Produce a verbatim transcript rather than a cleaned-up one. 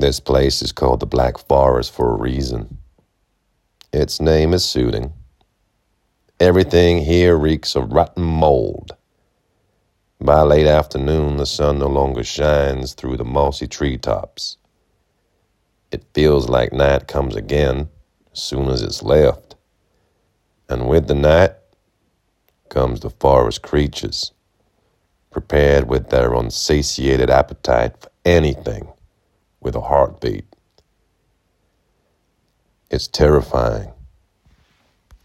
This place is called the Black Forest for a reason. Its name is suiting. Everything here reeks of rotten mold. By late afternoon, the sun no longer shines through the mossy treetops. It feels like night comes again as soon as it's left. And with the night comes the forest creatures, prepared with their unsatiated appetite for anything with a heartbeat. It's terrifying.